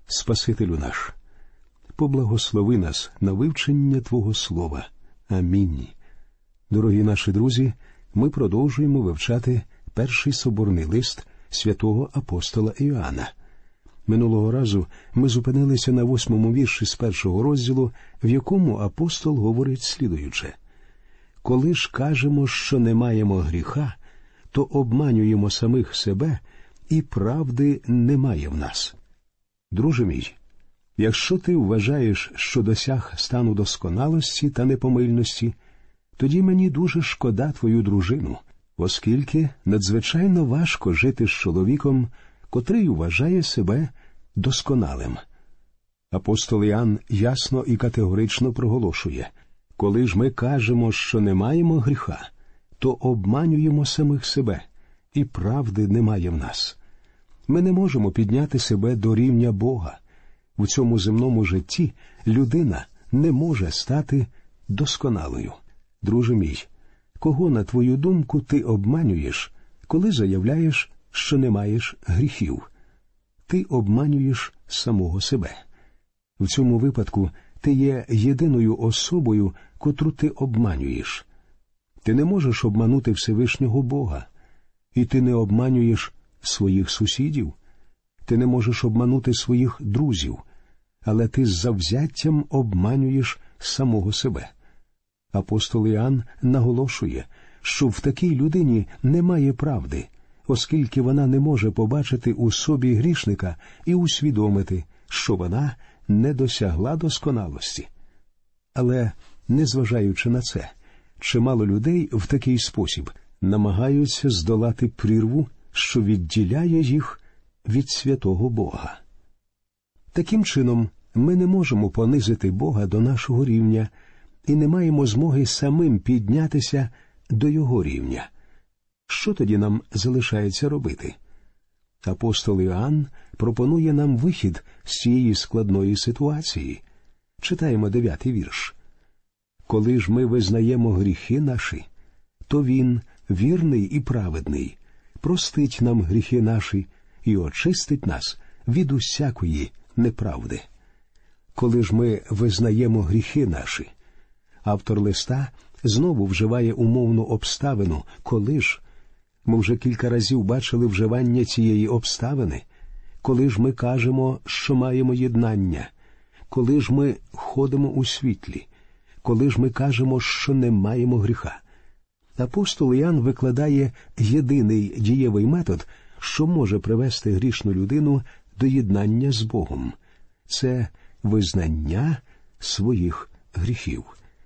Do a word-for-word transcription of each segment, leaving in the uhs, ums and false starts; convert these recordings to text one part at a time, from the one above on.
Спасителю наш, поблагослови нас на вивчення Твого Слова. Амінь. Дорогі наші друзі, ми продовжуємо вивчати перший соборний лист святого апостола Іоанна. Минулого разу ми зупинилися на восьмому вірші з першого розділу, в якому апостол говорить слідуюче. «Коли ж кажемо, що не маємо гріха, то обманюємо самих себе, і правди немає в нас». Друже мій, якщо ти вважаєш, що досяг стану досконалості та непомильності, тоді мені дуже шкода твою дружину, оскільки надзвичайно важко жити з чоловіком, котрий вважає себе досконалим. Апостол Іоанн ясно і категорично проголошує: коли ж ми кажемо, що не маємо гріха, то обманюємо самих себе, і правди немає в нас. Ми не можемо підняти себе до рівня Бога. В цьому земному житті людина не може стати досконалою. Друже мій, кого, на твою думку, ти обманюєш, коли заявляєш, що не маєш гріхів? Ти обманюєш самого себе. В цьому випадку ти є єдиною особою, котру ти обманюєш. Ти не можеш обманути Всевишнього Бога. І ти не обманюєш своїх сусідів. Ти не можеш обманути своїх друзів. Але ти з завзяттям обманюєш самого себе. Апостол Іоанн наголошує, що в такій людині немає правди, оскільки вона не може побачити у собі грішника і усвідомити, що вона не досягла досконалості. Але, незважаючи на це, чимало людей в такий спосіб намагаються здолати прірву, що відділяє їх від святого Бога. Таким чином, ми не можемо понизити Бога до нашого рівня і не маємо змоги самим піднятися до Його рівня. Що тоді нам залишається робити? Апостол Іоанн пропонує нам вихід з цієї складної ситуації. Читаємо дев'ятий вірш. «Коли ж ми визнаємо гріхи наші, то Він, вірний і праведний, простить нам гріхи наші і очистить нас від усякої неправди». Коли ж ми визнаємо гріхи наші, автор листа знову вживає умовну обставину «коли ж». Ми вже кілька разів бачили вживання цієї обставини. Коли ж ми кажемо, що маємо єднання, коли ж ми ходимо у світлі, коли ж ми кажемо, що не маємо гріха. Апостол Іоанн викладає єдиний дієвий метод, що може привести грішну людину до єднання з Богом. Це визнання своїх гріхів.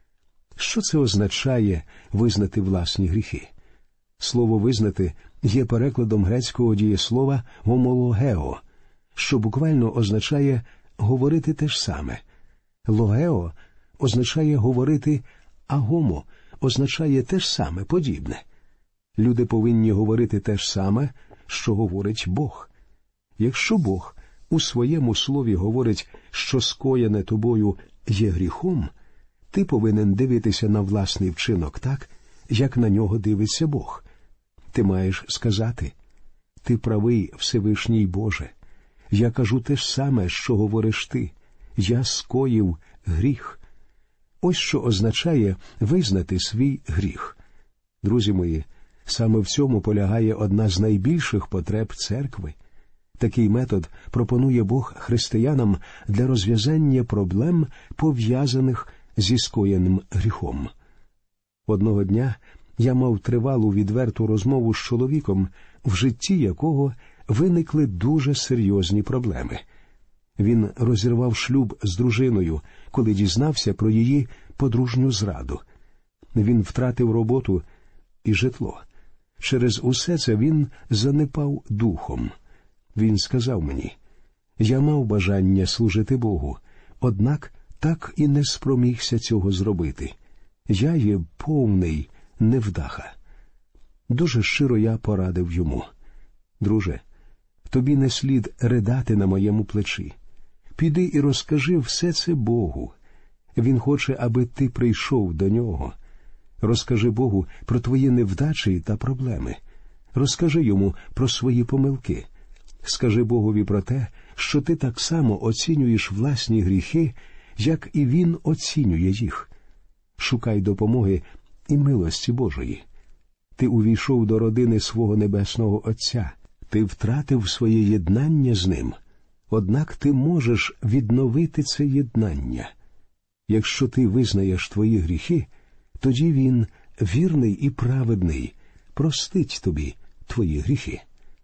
Що це означає визнати власні гріхи? Слово «визнати» є перекладом грецького дієслова «гомологео», що буквально означає «говорити те ж саме». «Логео» означає «говорити», а «гомо» означає те ж саме, подібне. Люди повинні говорити те ж саме, що говорить Бог. Якщо Бог у своєму слові говорить, що скоєне тобою є гріхом, ти повинен дивитися на власний вчинок так, як на нього дивиться Бог. Ти маєш сказати: «Ти правий, Всевишній Боже. Я кажу те ж саме, що говориш ти. Я скоїв гріх». Ось що означає визнати свій гріх. Друзі мої, саме в цьому полягає одна з найбільших потреб церкви. Такий метод пропонує Бог християнам для розв'язання проблем, пов'язаних зі скоєним гріхом. Одного дня я мав тривалу відверту розмову з чоловіком, в житті якого виникли дуже серйозні проблеми. Він розірвав шлюб з дружиною, коли дізнався про її подружню зраду. Він втратив роботу і житло. Через усе це він занепав духом. Він сказав мені: «Я мав бажання служити Богу, однак так і не спромігся цього зробити. Я є повний невдаха». Дуже щиро я порадив йому: «Друже, тобі не слід ридати на моєму плечі. Піди і розкажи все це Богу. Він хоче, аби ти прийшов до Нього. Розкажи Богу про твої невдачі та проблеми. Розкажи Йому про свої помилки. Скажи Богові про те, що ти так само оцінюєш власні гріхи, як і Він оцінює їх. Шукай допомоги і милості Божої. Ти увійшов до родини свого Небесного Отця. Ти втратив своє єднання з Ним. Однак ти можеш відновити це єднання. Якщо ти визнаєш твої гріхи, тоді Він, вірний і праведний, простить тобі твої гріхи.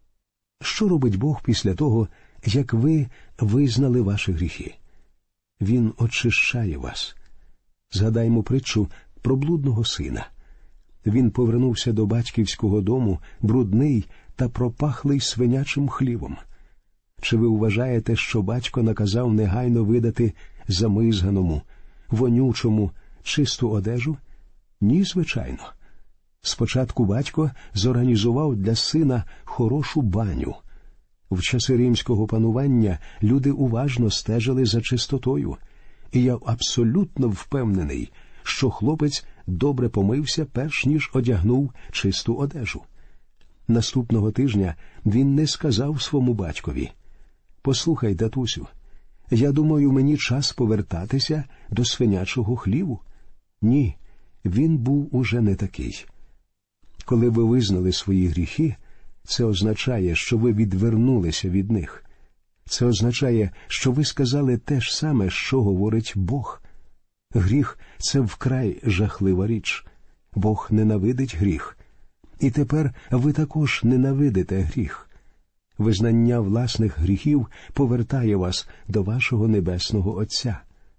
Що робить Бог після того, як ви визнали ваші гріхи? Він очищає вас. Згадаймо притчу про блудного сина. Він повернувся до батьківського дому брудний та пропахлий свинячим хлівом. Чи ви вважаєте, що батько наказав негайно видати замизганому, вонючому, чисту одежу? Ні, звичайно. Спочатку батько зорганізував для сина хорошу баню. В часи римського панування люди уважно стежили за чистотою, і я абсолютно впевнений, що хлопець добре помився, перш ніж одягнув чисту одежу. Наступного тижня він не сказав своєму батькові: «Послухай, татусю, я думаю, мені час повертатися до свинячого хліву». Ні, він був уже не такий. Коли ви визнали свої гріхи, це означає, що ви відвернулися від них. Це означає, що ви сказали те ж саме, що говорить Бог. Гріх – це вкрай жахлива річ. Бог ненавидить гріх. І тепер ви також ненавидите гріх. Визнання власних гріхів повертає вас до вашого Небесного Отця.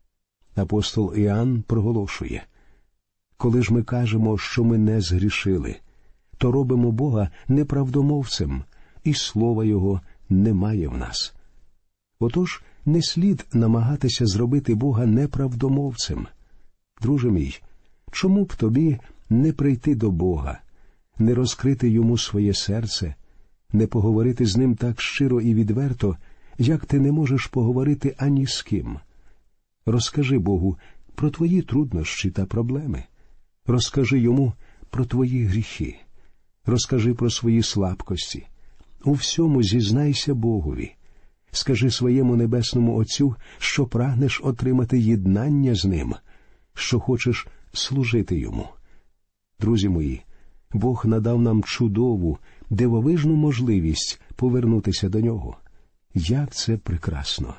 Апостол Іоанн проголошує: «Коли ж ми кажемо, що ми не згрішили, то робимо Бога неправдомовцем, і слова Його немає в нас». Отож, не слід намагатися зробити Бога неправдомовцем. Друже мій, чому б тобі не прийти до Бога, не розкрити Йому своє серце, не поговорити з Ним так щиро і відверто, як ти не можеш поговорити ані з ким? Розкажи Богу про твої труднощі та проблеми. Розкажи Йому про твої гріхи. Розкажи про свої слабкості. У всьому зізнайся Богові. Скажи своєму Небесному Отцю, що прагнеш отримати єднання з Ним, що хочеш служити Йому. Друзі мої, Бог надав нам чудову, дивовижну можливість повернутися до Нього. Як це прекрасно!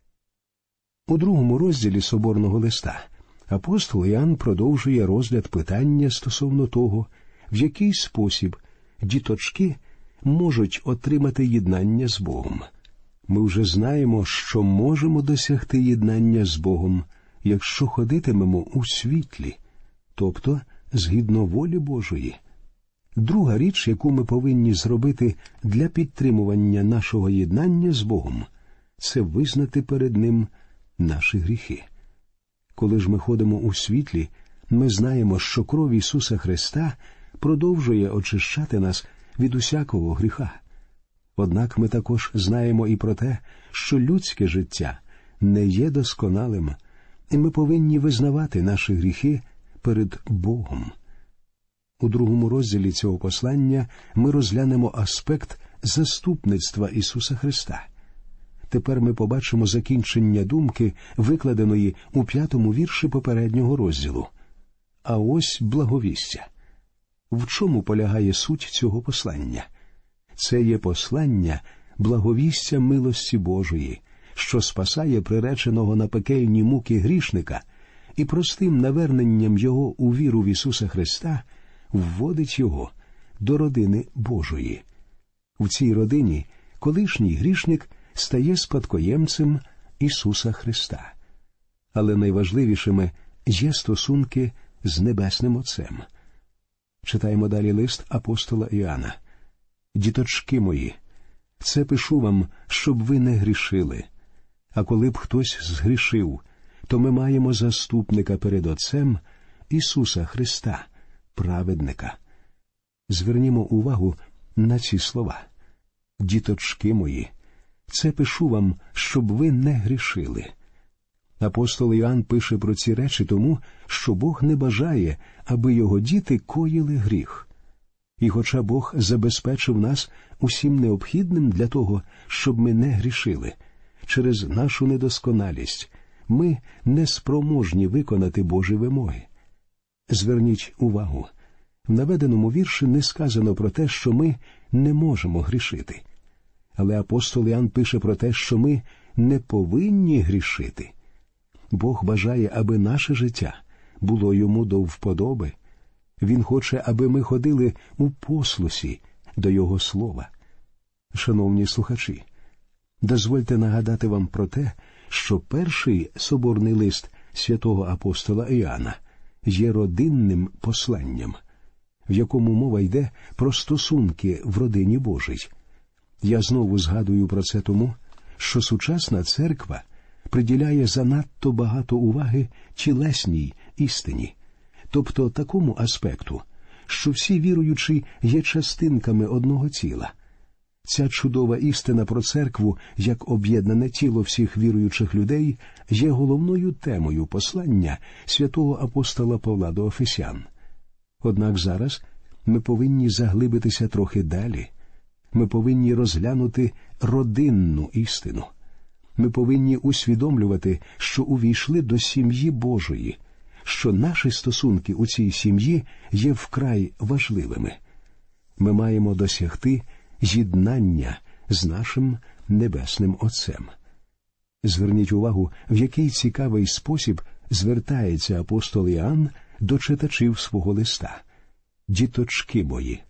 У другому розділі Соборного листа апостол Іоанн продовжує розгляд питання стосовно того, в який спосіб діточки можуть отримати єднання з Богом. Ми вже знаємо, що можемо досягти єднання з Богом, якщо ходитимемо у світлі, тобто згідно волі Божої. Друга річ, яку ми повинні зробити для підтримування нашого єднання з Богом, це визнати перед Ним наші гріхи. Коли ж ми ходимо у світлі, ми знаємо, що кров Ісуса Христа продовжує очищати нас від усякого гріха. Однак ми також знаємо і про те, що людське життя не є досконалим, і ми повинні визнавати наші гріхи перед Богом. У другому розділі цього послання ми розглянемо аспект заступництва Ісуса Христа. Тепер ми побачимо закінчення думки, викладеної у п'ятому вірші попереднього розділу. А ось благовістя. В чому полягає суть цього послання? Це є послання благовістя милості Божої, що спасає приреченого на пекельні муки грішника і простим наверненням його у віру в Ісуса Христа вводить його до родини Божої. В цій родині колишній грішник стає спадкоємцем Ісуса Христа. Але найважливішими є стосунки з Небесним Отцем. Читаємо далі лист апостола Іоанна. «Діточки мої, це пишу вам, щоб ви не грішили. А коли б хтось згрішив, то ми маємо заступника перед Отцем Ісуса Христа, праведника». Звернімо увагу на ці слова. «Діточки мої, це пишу вам, щоб ви не грішили». Апостол Іоанн пише про ці речі тому, що Бог не бажає, аби його діти коїли гріх. І хоча Бог забезпечив нас усім необхідним для того, щоб ми не грішили, через нашу недосконалість ми не спроможні виконати Божі вимоги. Зверніть увагу, в наведеному вірші не сказано про те, що ми не можемо грішити. Але апостол Іоанн пише про те, що ми не повинні грішити. Бог бажає, аби наше життя було йому до вподоби. Він хоче, аби ми ходили у послусі до Його слова. Шановні слухачі, дозвольте нагадати вам про те, що перший соборний лист святого апостола Іоанна є родинним посланням, в якому мова йде про стосунки в родині Божій. Я знову згадую про це тому, що сучасна церква приділяє занадто багато уваги тілесній істині, тобто такому аспекту, що всі віруючі є частинками одного тіла. Ця чудова істина про церкву, як об'єднане тіло всіх віруючих людей, є головною темою послання святого апостола Павла до Ефесян. Однак зараз ми повинні заглибитися трохи далі. Ми повинні розглянути родинну істину. Ми повинні усвідомлювати, що увійшли до сім'ї Божої, що наші стосунки у цій сім'ї є вкрай важливими. Ми маємо досягти єднання з нашим Небесним Отцем. Зверніть увагу, в який цікавий спосіб звертається апостол Іоанн до читачів свого листа. «Діточки мої».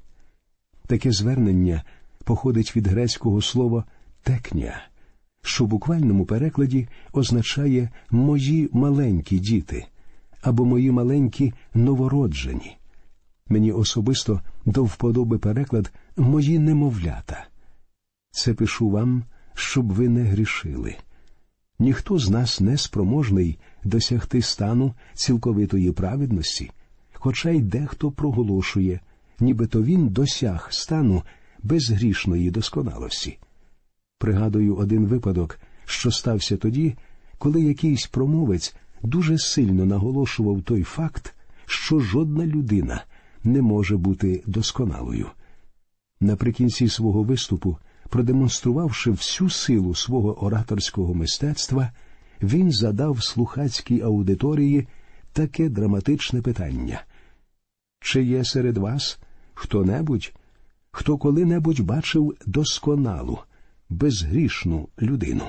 Таке звернення походить від грецького слова «текня», що в буквальному перекладі означає «мої маленькі діти» або «мої маленькі новороджені». Мені особисто до вподоби переклад «мої немовлята». Це пишу вам, щоб ви не грішили. Ніхто з нас не спроможний досягти стану цілковитої праведності, хоча й дехто проголошує, нібито він досяг стану безгрішної досконалості. Пригадую один випадок, що стався тоді, коли якийсь промовець дуже сильно наголошував той факт, що жодна людина не може бути досконалою. Наприкінці свого виступу, продемонструвавши всю силу свого ораторського мистецтва, він задав слухацькій аудиторії таке драматичне питання. «Чи є серед вас хто-небудь, хто коли-небудь бачив досконалу, безгрішну людину?»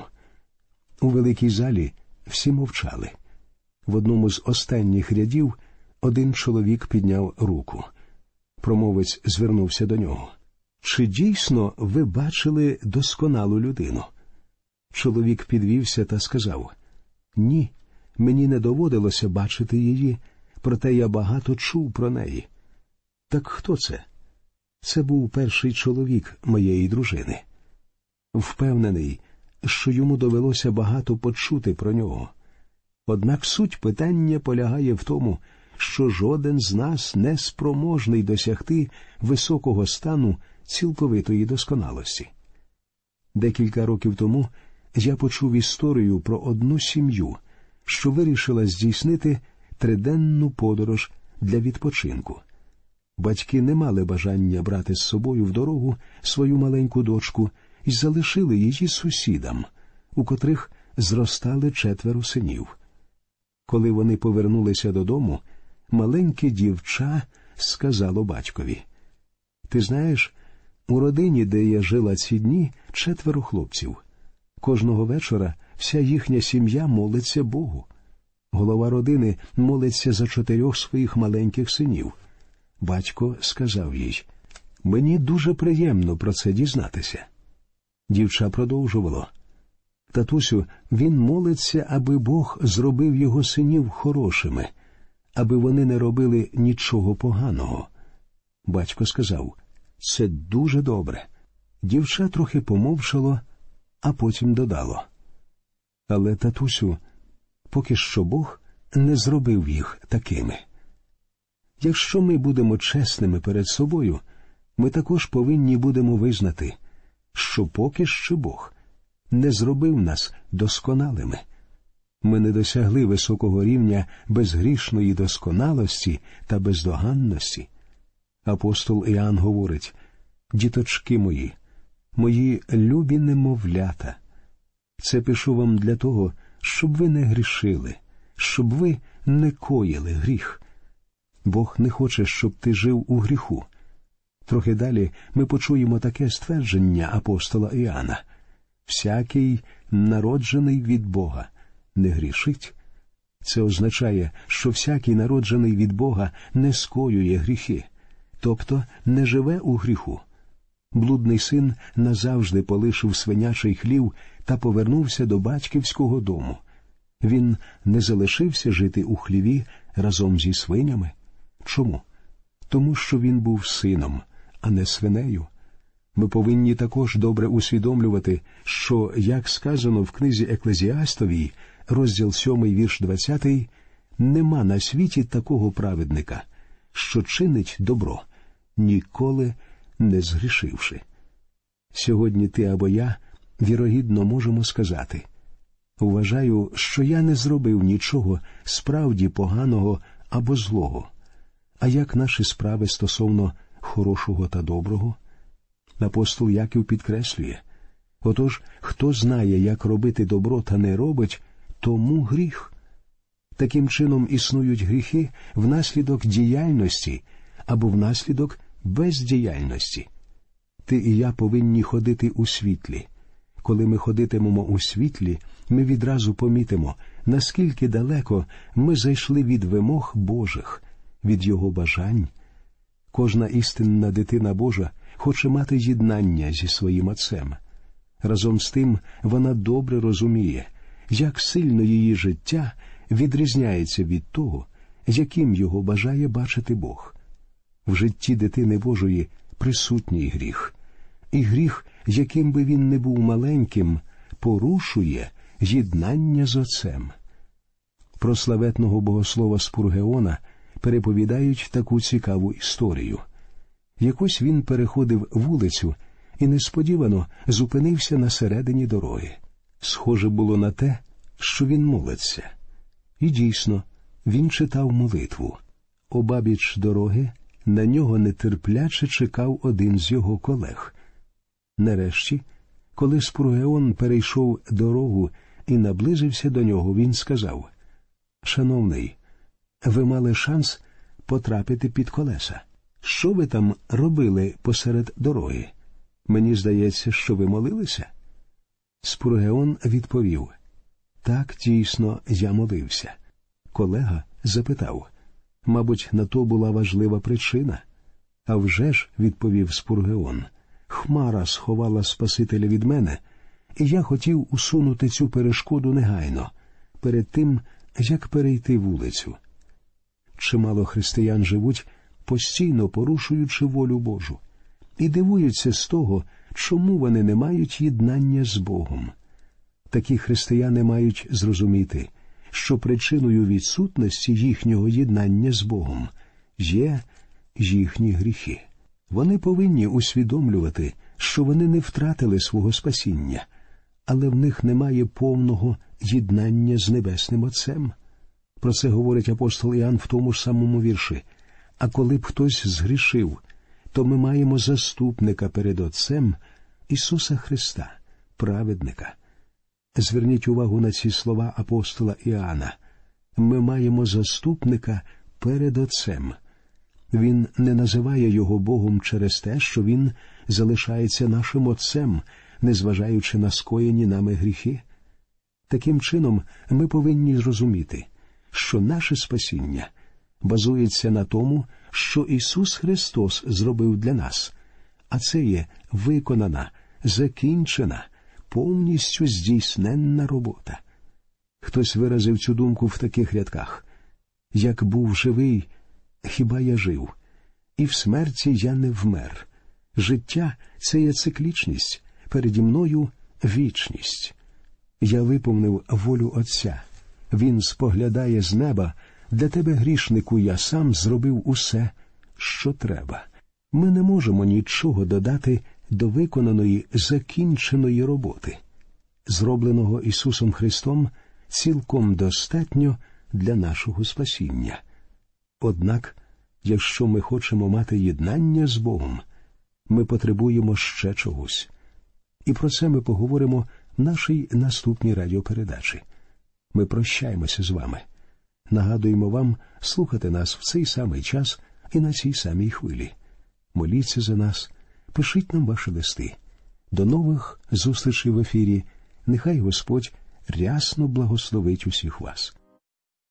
У великій залі всі мовчали. В одному з останніх рядів один чоловік підняв руку. Промовець звернувся до нього. «Чи дійсно ви бачили досконалу людину?» Чоловік підвівся та сказав: «Ні, мені не доводилося бачити її, проте я багато чув про неї». «Так хто це?» «Це був перший чоловік моєї дружини». Впевнений, що йому довелося багато почути про нього. Однак суть питання полягає в тому, що жоден з нас не спроможний досягти високого стану цілковитої досконалості. Декілька років тому я почув історію про одну сім'ю, що вирішила здійснити триденну подорож для відпочинку. Батьки не мали бажання брати з собою в дорогу свою маленьку дочку і залишили її сусідам, у котрих зростали четверо синів. Коли вони повернулися додому, маленьке дівча сказало батькові: «Ти знаєш, у родині, де я жила ці дні, четверо хлопців. Кожного вечора вся їхня сім'я молиться Богу. Голова родини молиться за чотирьох своїх маленьких синів». Батько сказав їй: «Мені дуже приємно про це дізнатися». Дівча продовжувало: «Татусю, він молиться, аби Бог зробив його синів хорошими, аби вони не робили нічого поганого». Батько сказав: «Це дуже добре». Дівча трохи помовчало, а потім додало: «Але, татусю, поки що Бог не зробив їх такими». Якщо ми будемо чесними перед собою, ми також повинні будемо визнати, що поки що Бог не зробив нас досконалими. Ми не досягли високого рівня безгрішної досконалості та бездоганності. Апостол Іоанн говорить: «Діточки мої, мої любі немовлята, це пишу вам для того, щоб ви не грішили, щоб ви не коїли гріх». Бог не хоче, щоб ти жив у гріху. Трохи далі ми почуємо таке ствердження апостола Іоанна: «Всякий, народжений від Бога, не грішить». Це означає, що всякий, народжений від Бога, не скоює гріхи, тобто не живе у гріху. Блудний син назавжди полишив свинячий хлів та повернувся до батьківського дому. Він не залишився жити у хліві разом зі свинями. Чому? Тому що він був сином, а не свинею. Ми повинні також добре усвідомлювати, що, як сказано в книзі Еклезіастовій, розділ сьомий, вірш двадцятий, «Нема на світі такого праведника, що чинить добро, ніколи не згрішивши». Сьогодні ти або я, вірогідно, можемо сказати: «Вважаю, що я не зробив нічого справді поганого або злого». А як наші справи стосовно хорошого та доброго? Апостол Яків підкреслює: «Отож, хто знає, як робити добро та не робить, тому гріх». Таким чином існують гріхи внаслідок діяльності або внаслідок бездіяльності. Ти і я повинні ходити у світлі. Коли ми ходитимемо у світлі, ми відразу помітимо, наскільки далеко ми зайшли від вимог Божих, від Його бажань. Кожна істинна дитина Божа хоче мати єднання зі своїм Отцем. Разом з тим вона добре розуміє, як сильно її життя відрізняється від того, яким його бажає бачити Бог. В житті дитини Божої присутній гріх. І гріх, яким би він не був маленьким, порушує єднання з Отцем. Про славетного богослова Спургеона переповідають таку цікаву історію. Якось він переходив вулицю і несподівано зупинився на середині дороги. Схоже було на те, що він молиться. І дійсно, він читав молитву. Обабіч дороги на нього нетерпляче чекав один з його колег. Нарешті, коли Спургеон перейшов дорогу і наблизився до нього, він сказав: «Шановний, ви мали шанс потрапити під колеса. Що ви там робили посеред дороги? Мені здається, що ви молилися?» Спургеон відповів: «Так, дійсно, я молився». Колега запитав: «Мабуть, на то була важлива причина?» «А вже ж», – відповів Спургеон, – «хмара сховала Спасителя від мене, і я хотів усунути цю перешкоду негайно, перед тим, як перейти вулицю». Чимало християн живуть, постійно порушуючи волю Божу, і дивуються з того, чому вони не мають єднання з Богом. Такі християни мають зрозуміти, що причиною відсутності їхнього єднання з Богом є їхні гріхи. Вони повинні усвідомлювати, що вони не втратили свого спасіння, але в них немає повного єднання з Небесним Отцем. Про це говорить апостол Іоанн в тому ж самому вірші: «А коли б хтось згрішив, то ми маємо заступника перед Отцем, Ісуса Христа, праведника». Зверніть увагу на ці слова апостола Іоанна. Ми маємо заступника перед Отцем. Він не називає його Богом через те, що він залишається нашим Отцем, незважаючи на скоєні нами гріхи. Таким чином, ми повинні зрозуміти, що наше спасіння базується на тому, що Ісус Христос зробив для нас, а це є виконана, закінчена, повністю здійсненна робота. Хтось виразив цю думку в таких рядках: «Як був живий, хіба я жив, і в смерті я не вмер. Життя – це є циклічність, переді мною вічність. Я виповнив волю Отця. Він споглядає з неба, для тебе, грішнику, я сам зробив усе, що треба». Ми не можемо нічого додати до виконаної, закінченої роботи. Зробленого Ісусом Христом цілком достатньо для нашого спасіння. Однак якщо ми хочемо мати єднання з Богом, ми потребуємо ще чогось. І про це ми поговоримо в нашій наступній радіопередачі. Ми прощаємося з вами. Нагадуємо вам слухати нас в цей самий час і на цій самій хвилі. Моліться за нас, пишіть нам ваші листи. До нових зустрічей в ефірі. Нехай Господь рясно благословить усіх вас.